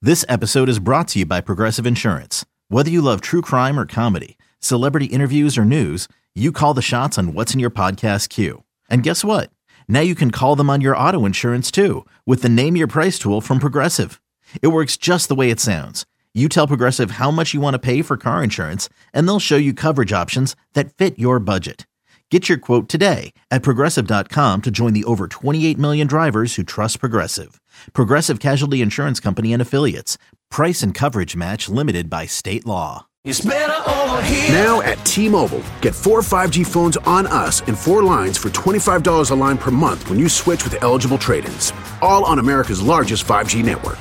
This episode is brought to you by Progressive Insurance. Whether you love true crime or comedy, celebrity interviews or news, you call the shots on what's in your podcast queue. And guess what? Now you can call them on your auto insurance too with the Name Your Price tool from Progressive. It works just the way it sounds. You tell Progressive how much you want to pay for car insurance, and they'll show you coverage options that fit your budget. Get your quote today at Progressive.com to join the over 28 million drivers who trust Progressive. Progressive Casualty Insurance Company and Affiliates. Price and coverage match limited by state law. It's better over here. Now at T-Mobile, get 4 5G phones on us and 4 lines for $25 a line per month when you switch with eligible trade-ins. All on America's largest 5G network.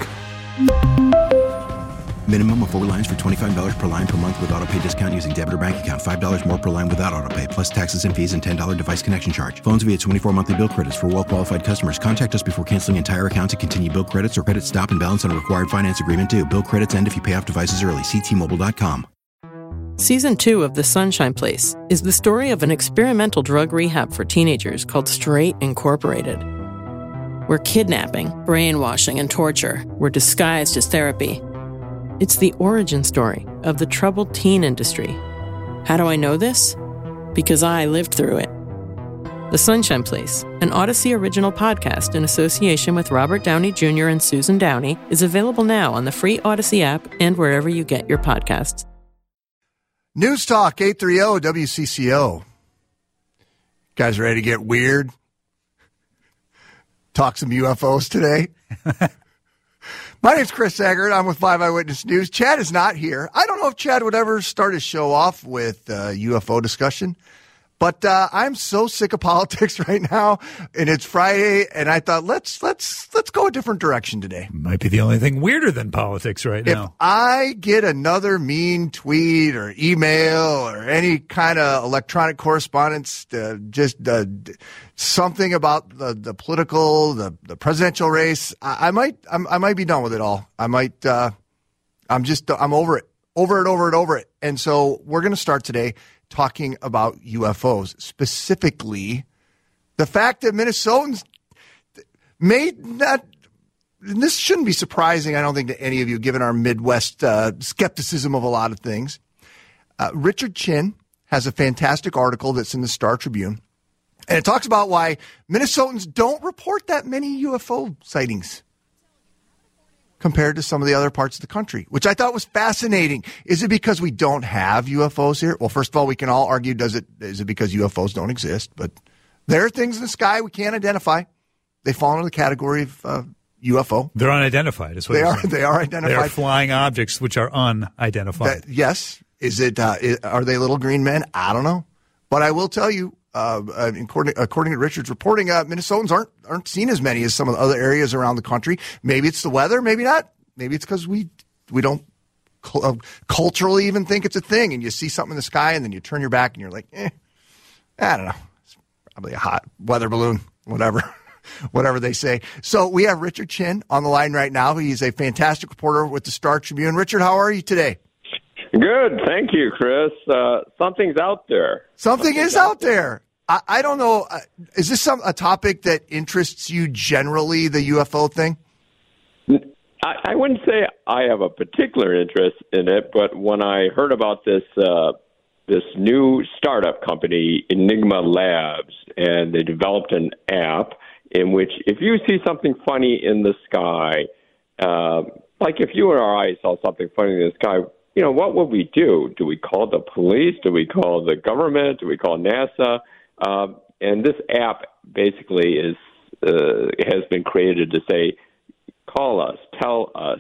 Minimum of 4 lines for $25 per line per month with autopay discount using debit or bank account. $5 more per line without autopay, plus taxes and fees and $10 device connection charge. Phones via 24 monthly bill credits for well-qualified customers. Contact us before canceling entire account to continue bill credits or credit stop and balance on a required finance agreement due. Bill credits end if you pay off devices early. See T-Mobile.com. Season 2 of The Sunshine Place is the story of an experimental drug rehab for teenagers called Straight Incorporated, where kidnapping, brainwashing, and torture were disguised as therapy. It's the origin story of the troubled teen industry. How do I know this? Because I lived through it. The Sunshine Place, an Odyssey original podcast in association with Robert Downey Jr. and Susan Downey, is available now on the free Odyssey app and wherever you get your podcasts. News Talk 830 WCCO. Guys ready to get weird? Talk some UFOs today? My name's Chris Eggert. I'm with 5 Eyewitness News. Chad is not here. I don't know if Chad would ever start his show off with UFO discussion, but I'm so sick of politics right now, and it's Friday, and I thought let's go a different direction today. Might be the only thing weirder than politics right now. If I get another mean tweet or email or any kind of electronic correspondence, something about the political, the presidential race, I might be done with it all. I'm over it. And so we're going to start today talking about UFOs, specifically the fact that Minnesotans may not. This shouldn't be surprising, I don't think, to any of you, given our Midwest skepticism of a lot of things. Richard Chin has a fantastic article that's in the Star Tribune, and it talks about why Minnesotans don't report that many UFO sightings compared to some of the other parts of the country, which I thought was fascinating. Is it because we don't have UFOs here? Well, first of all, we can all argue, is it because UFOs don't exist? But there are things in the sky we can't identify. They fall into the category of UFO. They're unidentified. Is what they are identified. They are flying objects which are unidentified. Yes. Is it? Are they little green men? I don't know. But I will tell you, according to Richard's reporting, Minnesotans aren't seen as many as some of the other areas around the country. Maybe it's the weather. Maybe not. Maybe it's because we don't culturally even think it's a thing. And you see something in the sky, and then you turn your back, and you're like, I don't know. It's probably a hot weather balloon, whatever they say. So we have Richard Chin on the line right now. He's a fantastic reporter with the Star Tribune. Richard, how are you today? Good. Thank you, Chris. Something's out there. Something is out there. I don't know. Is this a topic that interests you generally, the UFO thing? I wouldn't say I have a particular interest in it, but when I heard about this new startup company, Enigma Labs, and they developed an app in which if you see something funny in the sky, like if you or I saw something funny in the sky, what would we do? Do we call the police? Do we call the government? Do we call NASA? And this app basically has been created to say, call us, tell us,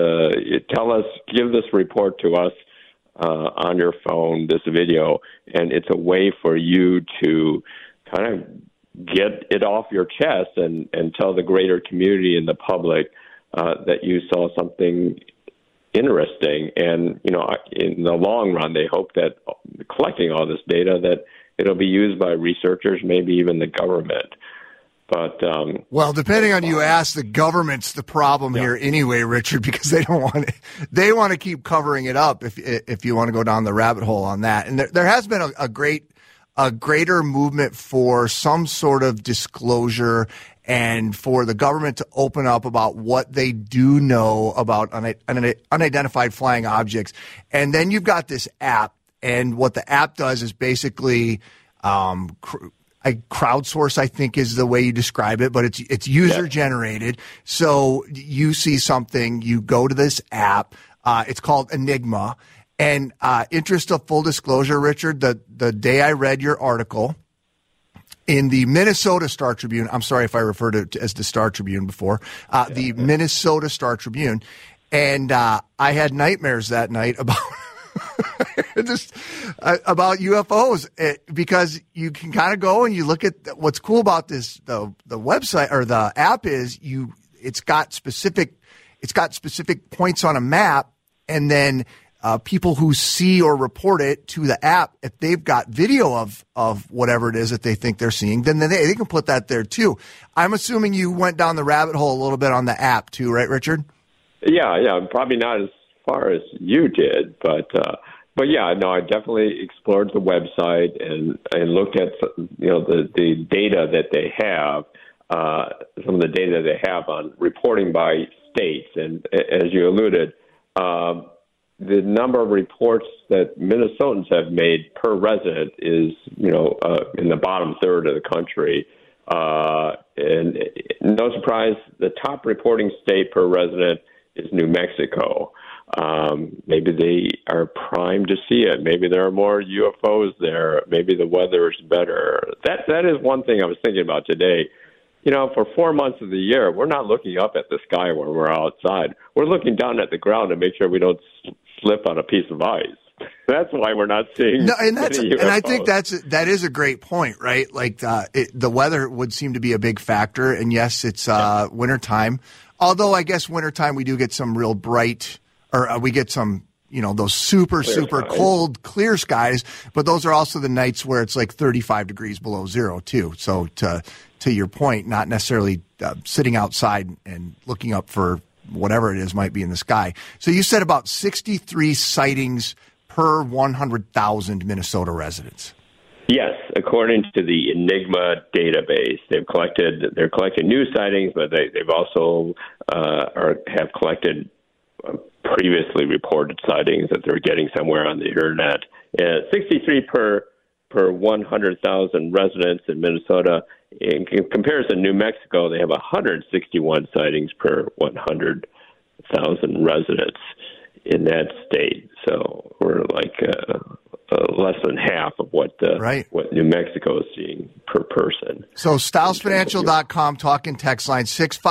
give this report to us on your phone, this video, and it's a way for you to kind of get it off your chest and tell the greater community and the public that you saw something interesting. And, in the long run, they hope that collecting all this data, that it'll be used by researchers, maybe even the government. But well, depending on you ask, the government's the problem here anyway, Richard, because they don't want it. They want to keep covering it up if you want to go down the rabbit hole on that. And there has been a greater movement for some sort of disclosure and for the government to open up about what they do know about unidentified flying objects. And then you've got this app, and what the app does is basically crowdsource, I think is the way you describe it, but it's user generated. So you see something, you go to this app. It's called Enigma. And interest of full disclosure, Richard, the day I read your article in the Minnesota Star Tribune, I'm sorry if I referred to it as the Star Tribune before, the Minnesota Star Tribune, and I had nightmares that night about about UFOs, because you can kind of go and you look at what's cool about this, the website or the app is it's got specific points on a map, and then people who see or report it to the app, if they've got video of whatever it is that they think they're seeing, then they can put that there too. I'm assuming you went down the rabbit hole a little bit on the app too, right, Richard? Yeah, probably not as far as you did, but yeah, no, I definitely explored the website and looked at the data that they have, some of the data they have on reporting by states, and as you alluded, the number of reports that Minnesotans have made per resident is in the bottom third of the country, and no surprise, the top reporting state per resident is New Mexico. Maybe they are primed to see it. Maybe there are more UFOs there. Maybe the weather is better. That is one thing I was thinking about today. For 4 months of the year, we're not looking up at the sky when we're outside. We're looking down at the ground to make sure we don't slip on a piece of ice. That's why we're not seeing any UFOs. And I think that is a great point, right? Like the weather would seem to be a big factor. And yes, it's wintertime. Although I guess wintertime we do get some real bright, or we get some, those super cold, clear skies. But those are also the nights where it's like 35 degrees below zero too. So to your point, not necessarily sitting outside and looking up for whatever it is might be in the sky. So you said about 63 sightings per 100,000 Minnesota residents. Yes, according to the Enigma database, they're collecting new sightings, but they've also have collected previously reported sightings that they're getting somewhere on the internet. 63 per 100,000 residents in Minnesota. In comparison, New Mexico, they have 161 sightings per 100,000 residents in that state. So we're like less than half of what New Mexico is seeing per person. So stylesfinancial.com, talking text line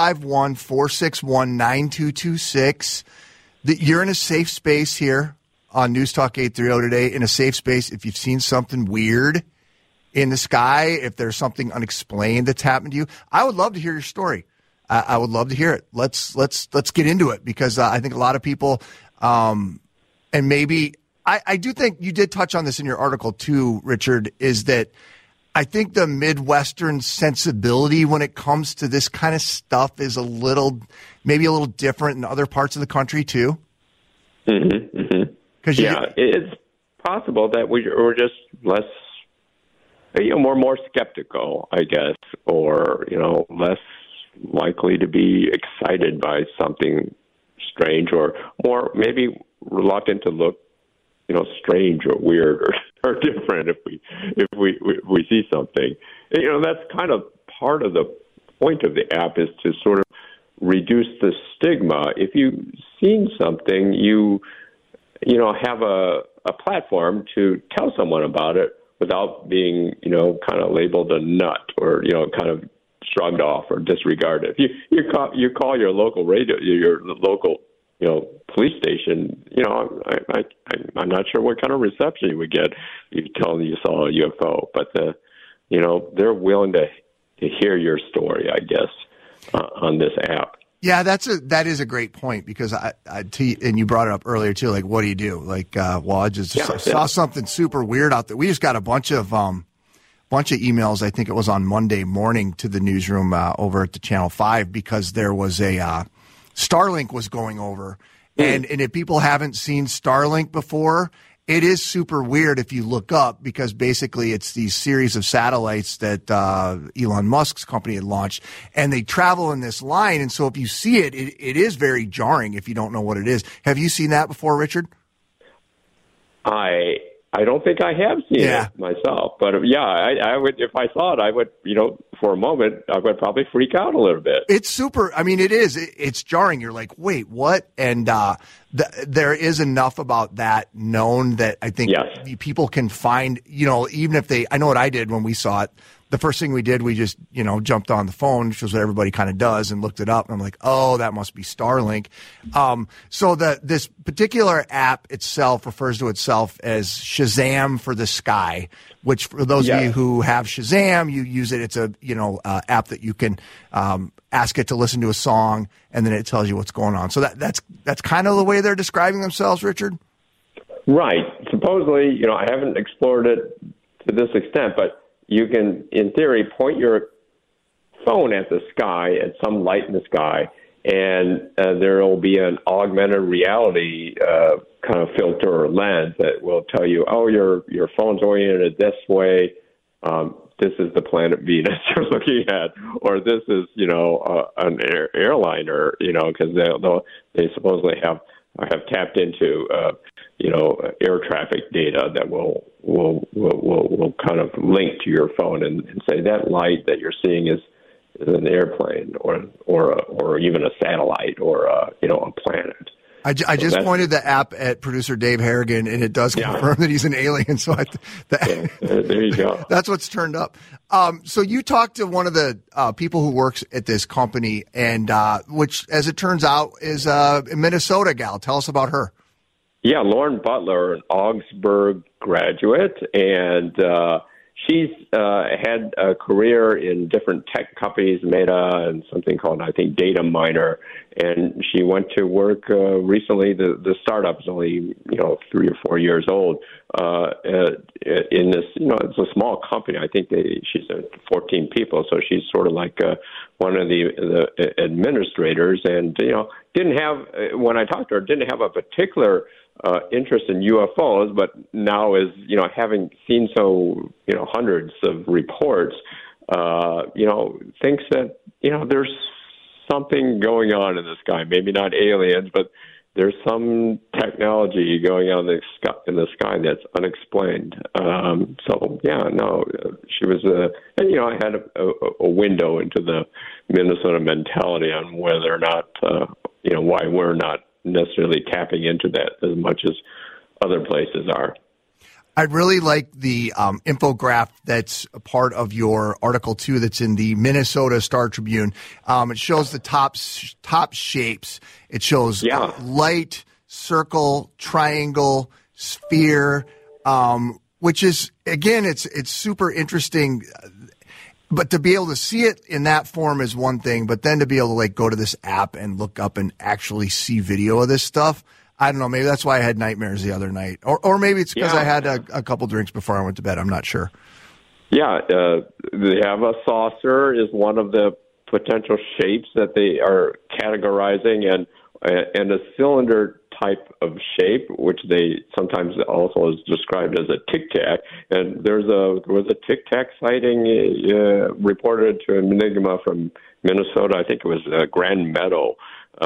651-461-9226. You're in a safe space here on News Talk 830 today, in a safe space. If you've seen something weird in the sky, if there's something unexplained that's happened to you, I would love to hear your story. I would love to hear it. Let's get into it, because I think a lot of people, and maybe I do think you did touch on this in your article too, Richard, is that I think the Midwestern sensibility when it comes to this kind of stuff is maybe a little different in other parts of the country too. Mm-hmm, mm-hmm. It's possible that we're just less, more skeptical, I guess, or less likely to be excited by something strange, or more maybe reluctant to look, strange or weird or different if we see something. That's kind of part of the point of the app, is to sort of reduce the stigma. If you've seen something, you have a platform to tell someone about it without being, kind of labeled a nut or, kind of shrugged off or disregarded. If you call your local radio, your local, police station, I'm not sure what kind of reception you would get if you tell them you saw a UFO, but they're willing to hear your story, I guess, on this app. Yeah, that is a great point, because and you brought it up earlier too. Like, what do you do? Like, I just saw something super weird out there. We just got a bunch of emails. I think it was on Monday morning to the newsroom over at the Channel 5, because there was a Starlink was going over, and if people haven't seen Starlink before, It is super weird if you look up, because basically it's these series of satellites that Elon Musk's company had launched, and they travel in this line. And so if you see it, it is very jarring if you don't know what it is. Have you seen that before, Richard? I don't think I have seen it myself, but I would, if I saw it, I would, for a moment, I would probably freak out a little bit. It's super. I mean, it is. It's jarring. You're like, wait, what? And there is enough about that known that I think people can find, even if they, I know what I did when we saw it. The first thing we did, we just, jumped on the phone, which is what everybody kind of does, and looked it up. And I'm like, oh, that must be Starlink. So this particular app itself refers to itself as Shazam for the Sky, which for those of you who have Shazam, you use it. It's a, app that you can ask it to listen to a song, and then it tells you what's going on. So that's kind of the way they're describing themselves, Richard? Right. Supposedly, I haven't explored it to this extent, but you can, in theory, point your phone at the sky, at some light in the sky, and there will be an augmented reality kind of filter or lens that will tell you, oh, your phone's oriented this way. This is the planet Venus you're looking at, or this is, an airliner, because they supposedly have tapped into, air traffic data that will kind of link to your phone and say that light that you're seeing is an airplane or even a satellite or a planet. I just pointed the app at producer Dave Harrigan, and it does confirm that he's an alien. So there you go. That's what's turned up. So you talked to one of the people who works at this company, and which, as it turns out, is a Minnesota gal. Tell us about her. Yeah, Lauren Butler, an Augsburg graduate, and she's had a career in different tech companies, Meta and something called, I think, Data Miner. And she went to work recently. The startup is only 3 or 4 years old. In this, it's a small company. I think she's 14 people, so she's sort of like one of the administrators. And didn't have, when I talked to her, didn't have a particular interest in UFOs, but now is, having seen hundreds of reports, thinks that, there's something going on in the sky. Maybe not aliens, but there's some technology going on in the sky that's unexplained. She was, I had a window into the Minnesota mentality on whether or not, why we're not necessarily tapping into that as much as other places are. I really like the infographic that's a part of your article, too, that's in the Minnesota Star Tribune. It shows the top shapes. It shows light, circle, triangle, sphere, which is, again, it's super interesting. But to be able to see it in that form is one thing, but then to be able to go to this app and look up and actually see video of this stuff, I don't know. Maybe that's why I had nightmares the other night, or maybe it's because I had a couple drinks before I went to bed. I'm not sure. Yeah, they have a saucer is one of the potential shapes that they are categorizing, and a cylinder type of shape, which they sometimes also is described as a tic tac. And there was a tic tac sighting reported to Enigma from Minnesota. I think it was Grand Meadow.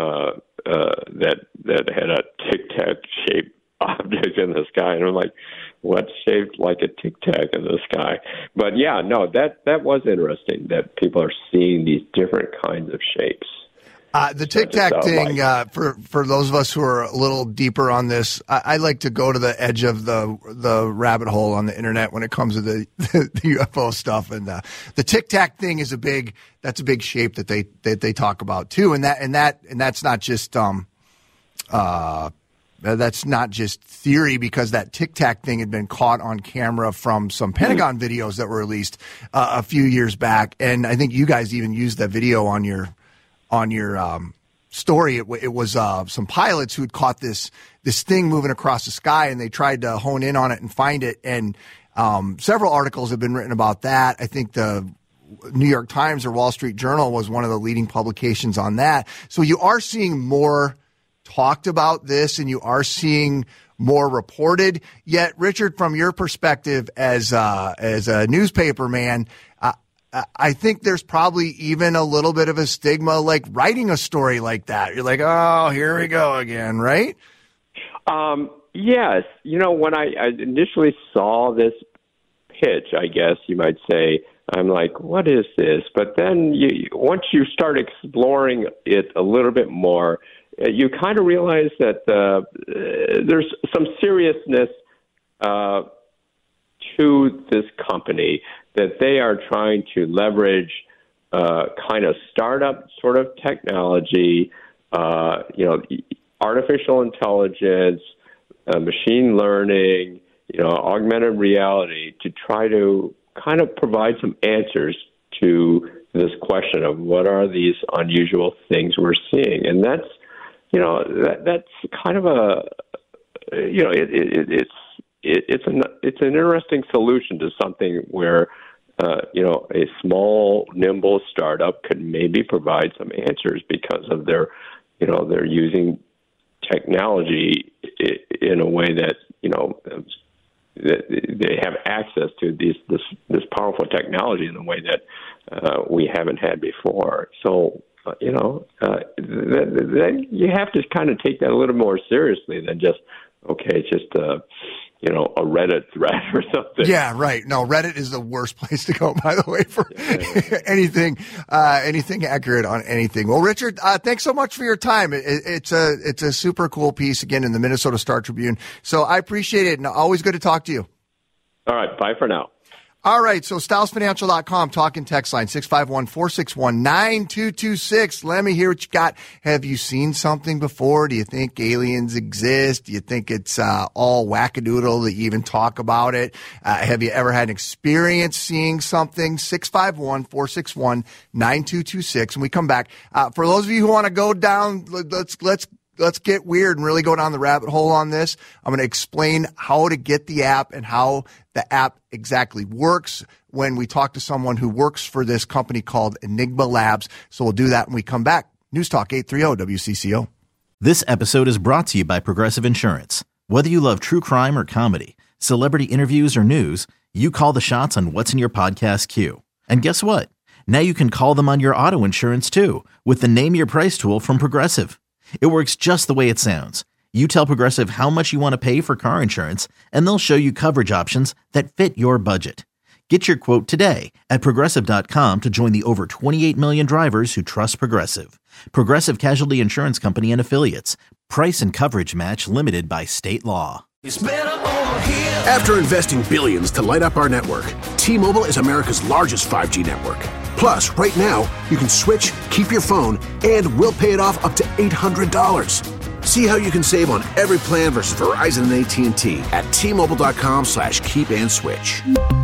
That had a tic-tac shaped object in the sky, and I'm like, what's shaped like a tic-tac in the sky? But that was interesting that people are seeing these different kinds of shapes. The tic-tac thing, for those of us who are a little deeper on this, I like to go to the edge of the rabbit hole on the internet when it comes to the UFO stuff, and the tic-tac thing is a big shape that they talk about too, and that's not just theory, because that tic-tac thing had been caught on camera from some Pentagon videos that were released a few years back, and I think you guys even used that video on your story. It was some pilots who had caught this thing moving across the sky, and they tried to hone in on it and find it. And several articles have been written about that. I think the New York Times or Wall Street Journal was one of the leading publications on that. So you are seeing more talked about this, and you are seeing more reported. Yet, Richard, from your perspective as a newspaper man, I think there's probably even a little bit of a stigma like writing a story like that. You're like, oh, here we go again, right? Yes. When I initially saw this pitch, I guess you might say, I'm like, what is this? But then once you start exploring it a little bit more, you kind of realize that there's some seriousness to this company, that they are trying to leverage kind of startup sort of technology, artificial intelligence, machine learning, augmented reality to try to kind of provide some answers to this question of what are these unusual things we're seeing. And that's, that's kind of it's an interesting solution to something where, a small, nimble startup could maybe provide some answers because of their, they're using technology in a way that, that they have access to this powerful technology in a way that we haven't had before. So, then you have to kind of take that a little more seriously than just, okay, just a Reddit thread or something. Yeah, right. No, Reddit is the worst place to go, by the way, for anything accurate on anything. Well, Richard, thanks so much for your time. It's a super cool piece, again, in the Minnesota Star Tribune. So I appreciate it, and always good to talk to you. All right. Bye for now. All right, so StylesFinancial.com, talking text line, 651-461-9226. Let me hear what you got. Have you seen something before? Do you think aliens exist? Do you think it's all wackadoodle that you even talk about it? Have you ever had an experience seeing something? 651-461-9226. When we come back, for those of you who want to go down, let's get weird and really go down the rabbit hole on this. I'm going to explain how to get the app and how the app exactly works when we talk to someone who works for this company called Enigma Labs. So we'll do that when we come back. News Talk 830 WCCO. This episode is brought to you by Progressive Insurance. Whether you love true crime or comedy, celebrity interviews or news, you call the shots on what's in your podcast queue. And guess what? Now you can call them on your auto insurance too with the Name Your Price tool from Progressive. It works just the way it sounds. You tell Progressive how much you want to pay for car insurance, and they'll show you coverage options that fit your budget. Get your quote today at Progressive.com to join the over 28 million drivers who trust Progressive. Progressive Casualty Insurance Company and Affiliates. Price and coverage match limited by state law. After investing billions to light up our network, T-Mobile is America's largest 5G network. Plus, right now, you can switch, keep your phone, and we'll pay it off up to $800. See how you can save on every plan versus Verizon and AT&T at T-Mobile.com/keep-and-switch.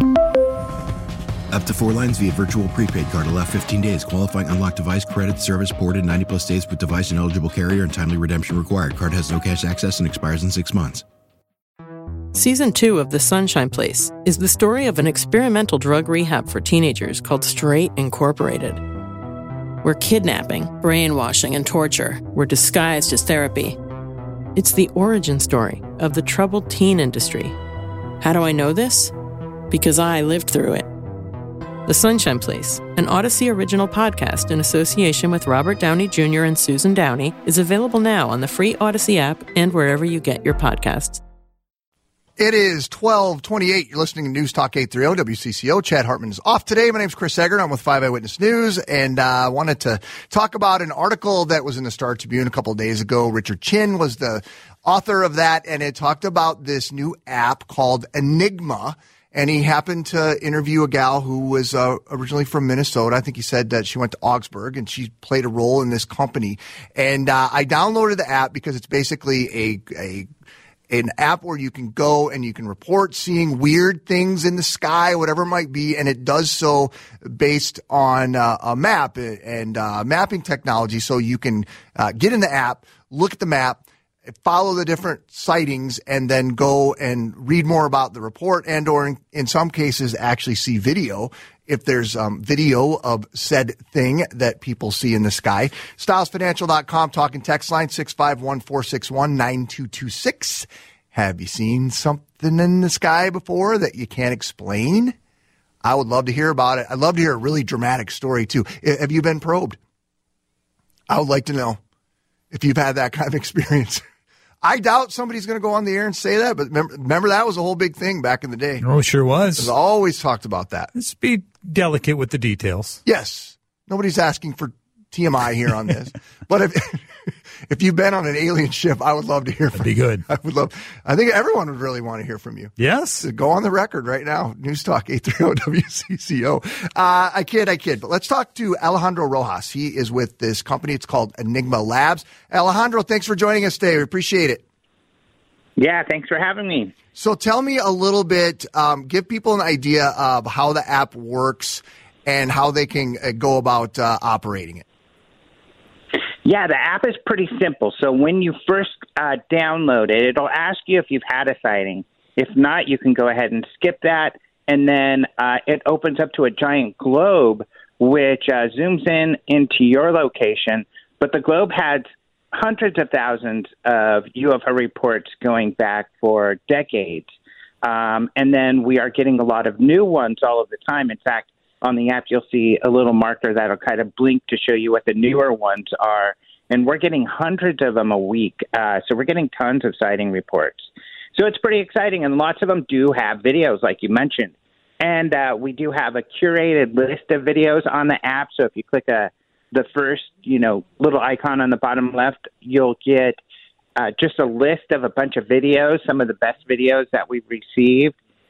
Up to 4 lines via virtual prepaid card. Allow 15 days. Qualifying unlocked device credit service ported 90+ days with device and eligible carrier and timely redemption required. Card has no cash access and expires in 6 months. Season 2 of The Sunshine Place is the story of an experimental drug rehab for teenagers called Straight Incorporated, where kidnapping, brainwashing, and torture were disguised as therapy. It's the origin story of the troubled teen industry. How do I know this? Because I lived through it. The Sunshine Place, an Odyssey original podcast in association with Robert Downey Jr. and Susan Downey, is available now on the free Odyssey app and wherever you get your podcasts. It is 12:28. You're listening to News Talk 830 WCCO. Chad Hartman is off today. My name's Chris Egger. I'm with 5 Eyewitness News, and I wanted to talk about an article that was in the Star Tribune a couple of days ago. Richard Chin was the author of that, and it talked about this new app called Enigma. And he happened to interview a gal who was originally from Minnesota. I think he said that she went to Augsburg, and she played a role in this company. And I downloaded the app because it's basically an app where you can go and you can report seeing weird things in the sky, whatever it might be, and it does so based on a map and mapping technology. So you can get in the app, look at the map, follow the different sightings, and then go and read more about the report and or in some cases actually see video if there's video of said thing that people see in the sky. StylesFinancial.com, talking text line 651-461-9226. Have you seen something in the sky before that you can't explain? I would love to hear about it. I'd love to hear a really dramatic story, too. Have you been probed? I would like to know if you've had that kind of experience. I doubt somebody's going to go on the air and say that, but remember that was a whole big thing back in the day. Oh, sure was. It always talked about that. Let's be delicate with the details. Yes. Nobody's asking for TMI here on this. But if you've been on an alien ship, I would love to hear from you. That'd be good. I think everyone would really want to hear from you. Yes. So go on the record right now. News Talk 830 WCCO. I kid. But let's talk to Alejandro Rojas. He is with this company. It's called Enigma Labs. Alejandro, thanks for joining us today. We appreciate it. Yeah, thanks for having me. So tell me a little bit, give people an idea of how the app works and how they can go about operating it. Yeah, the app is pretty simple. So when you first download it, it'll ask you if you've had a sighting. If not, you can go ahead and skip that. And then it opens up to a giant globe, which zooms into your location. But the globe has hundreds of thousands of UFO reports going back for decades. And then we are getting a lot of new ones all of the time. In fact, on the app, you'll see a little marker that'll kind of blink to show you what the newer ones are. And we're getting hundreds of them a week. So we're getting tons of sighting reports. So it's pretty exciting. And lots of them do have videos, like you mentioned. And we do have a curated list of videos on the app. So if you click the first, little icon on the bottom left, you'll get just a list of a bunch of videos, some of the best videos that we've received.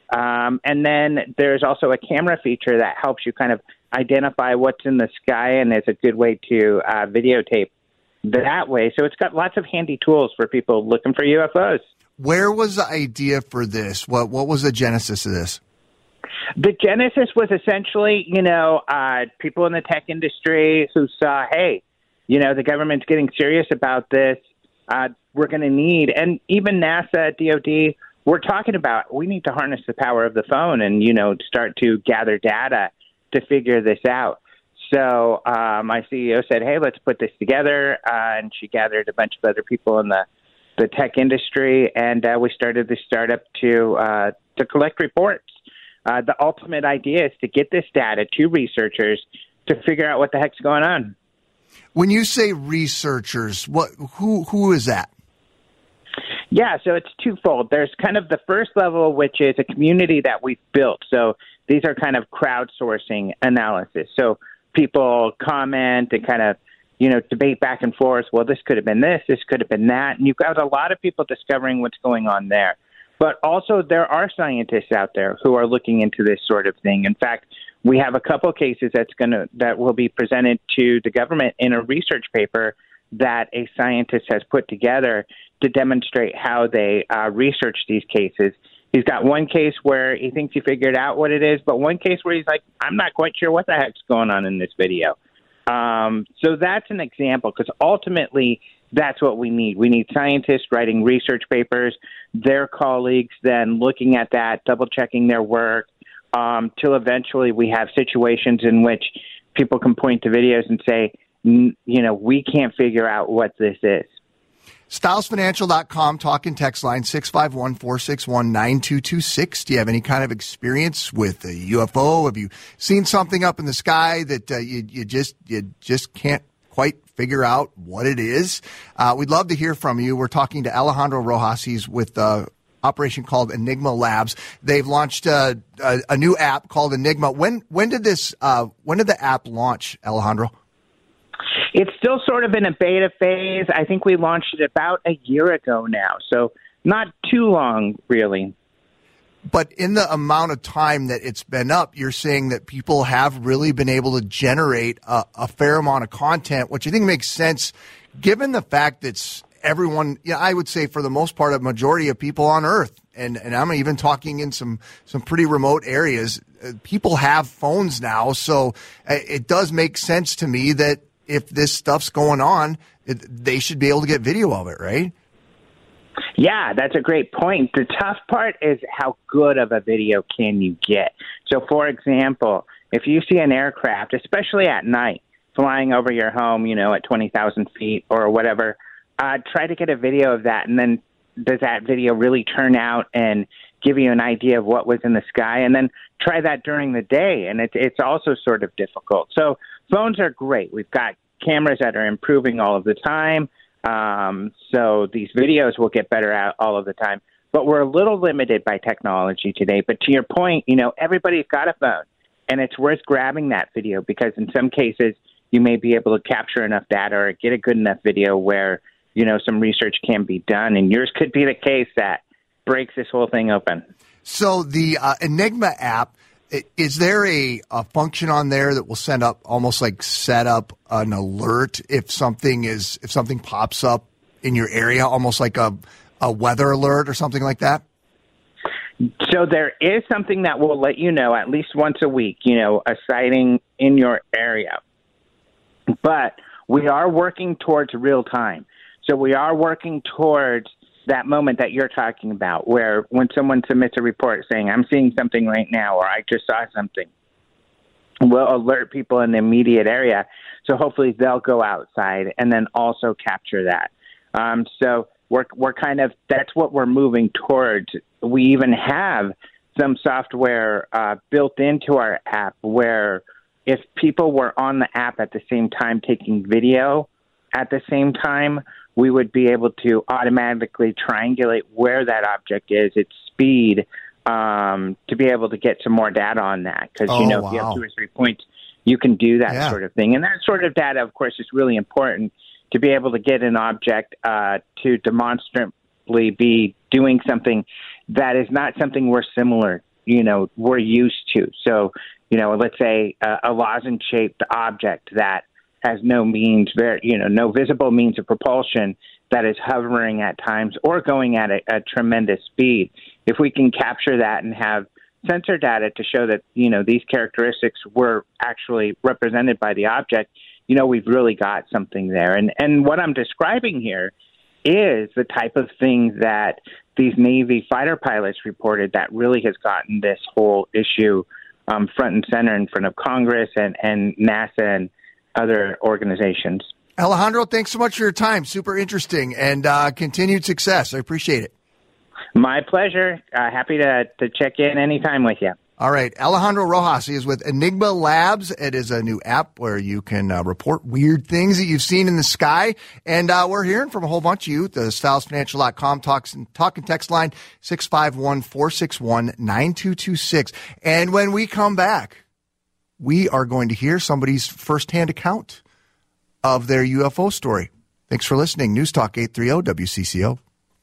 And then there's also a camera feature that helps you kind of identify what's in the sky and is a good way to videotape that way. So it's got lots of handy tools for people looking for UFOs. Where was the idea for this? What was the genesis of this? The genesis was essentially, people in the tech industry who saw, hey, the government's getting serious about this. We're going to need, and even NASA, DOD, we're talking about, we need to harness the power of the phone and, start to gather data to figure this out. So my CEO said, hey, let's put this together. And she gathered a bunch of other people in the tech industry, and we started this startup to collect reports. The ultimate idea is to get this data to researchers to figure out what the heck's going on. When you say researchers, who is that? Yeah, so it's twofold. There's kind of the first level, which is a community that we've built. So these are kind of crowdsourcing analysis. So people comment and kind of, debate back and forth. Well, this could have been this could have been that. And you've got a lot of people discovering what's going on there. But also there are scientists out there who are looking into this sort of thing. In fact, we have a couple cases that will be presented to the government in a research paper that a scientist has put together to demonstrate how they research these cases. He's got one case where he thinks he figured out what it is, but one case where he's like, I'm not quite sure what the heck's going on in this video. So that's an example, because ultimately that's what we need. We need scientists writing research papers, their colleagues then looking at that, double-checking their work, till eventually we have situations in which people can point to videos and say, we can't figure out what this is. StylesFinancial.com, talk and text line 651-461-9226. Do you have any kind of experience with a UFO? Have you seen something up in the sky that you just can't quite figure out what it is? We'd love to hear from you. We're talking to Alejandro Rojas. He's with operation called Enigma Labs. They've launched a new app called Enigma. When did the app launch, Alejandro? It's still sort of in a beta phase. I think we launched it about a year ago now, so not too long, really. But in the amount of time that it's been up, you're saying that people have really been able to generate a fair amount of content, which I think makes sense given the fact that everyone, I would say for the most part, a majority of people on Earth, and I'm even talking in some pretty remote areas, people have phones now. So it does make sense to me that if this stuff's going on, they should be able to get video of it, right? Yeah, that's a great point. The tough part is how good of a video can you get? So, for example, if you see an aircraft, especially at night, flying over your home, at 20,000 feet or whatever, try to get a video of that and then does that video really turn out and give you an idea of what was in the sky? And then try that during the day, and it's also sort of difficult. So phones are great. We've got cameras that are improving all of the time, so these videos will get better out all of the time. But we're a little limited by technology today. But to your point, everybody's got a phone, and it's worth grabbing that video because in some cases you may be able to capture enough data or get a good enough video where, some research can be done. And yours could be the case that breaks this whole thing open. So the Enigma app, is there a function on there that will set up an alert if something pops up in your area, almost like a weather alert or something like that? So there is something that will let you know at least once a week, a sighting in your area. But we are working towards real time. So we are working towards that moment that you're talking about, where when someone submits a report saying, I'm seeing something right now, or I just saw something, we'll alert people in the immediate area. So hopefully they'll go outside and then also capture that. So we're kind of, that's what we're moving towards. We even have some software built into our app where if people were on the app at the same time taking video at the same time, we would be able to automatically triangulate where that object is, its speed, to be able to get some more data on that. Because, if you have 2 or 3 points, you can do that sort of thing. And that sort of data, of course, is really important to be able to get an object to demonstrably be doing something that is not something we're used to. So, let's say a lozenge-shaped object that has no visible means of propulsion that is hovering at times or going at a tremendous speed. If we can capture that and have sensor data to show that, these characteristics were actually represented by the object, we've really got something there. And what I'm describing here is the type of thing that these Navy fighter pilots reported that really has gotten this whole issue front and center in front of Congress and NASA and other organizations. Alejandro, thanks so much for your time. Super interesting, and continued success. I appreciate it. My pleasure. Happy to check in anytime with you. All right. Alejandro Rojas, he is with Enigma Labs. It is a new app where you can report weird things that you've seen in the sky. And we're hearing from a whole bunch of you. The StylesFinancial.com talk and text line 651-461-9226. And when we come back, we are going to hear somebody's firsthand account of their UFO story. Thanks for listening. News Talk 830 WCCO.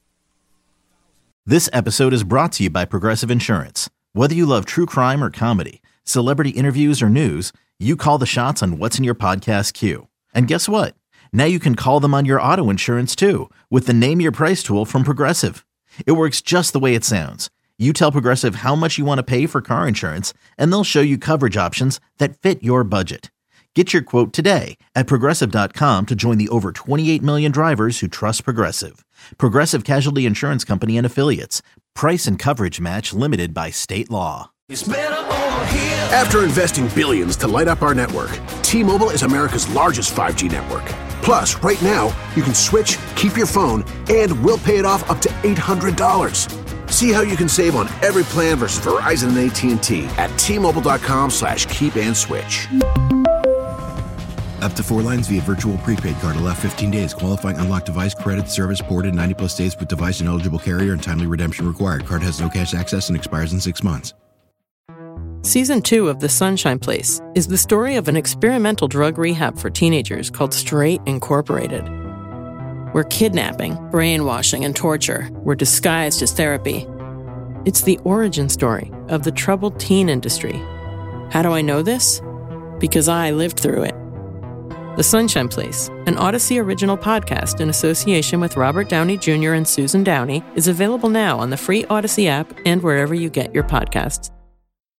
This episode is brought to you by Progressive Insurance. Whether you love true crime or comedy, celebrity interviews or news, you call the shots on what's in your podcast queue. And guess what? Now you can call them on your auto insurance too with the Name Your Price tool from Progressive. It works just the way it sounds. You tell Progressive how much you want to pay for car insurance, and they'll show you coverage options that fit your budget. Get your quote today at Progressive.com to join the over 28 million drivers who trust Progressive. Progressive Casualty Insurance Company and Affiliates. Price and coverage match limited by state law. After investing billions to light up our network, T-Mobile is America's largest 5G network. Plus, right now, you can switch, keep your phone, and we'll pay it off up to $800. See how you can save on every plan versus Verizon and AT&T at T-Mobile.com/keep-and-switch. Up to 4 lines via virtual prepaid card. Allow 15 days. Qualifying unlocked device credit service ported 90-plus days with device and eligible carrier and timely redemption required. Card has no cash access and expires in 6 months. Season 2 of The Sunshine Place is the story of an experimental drug rehab for teenagers called Straight Incorporated, where kidnapping, brainwashing, and torture were disguised as therapy. It's the origin story of the troubled teen industry. How do I know this? Because I lived through it. The Sunshine Place, an Odyssey original podcast in association with Robert Downey Jr. and Susan Downey, is available now on the free Odyssey app and wherever you get your podcasts.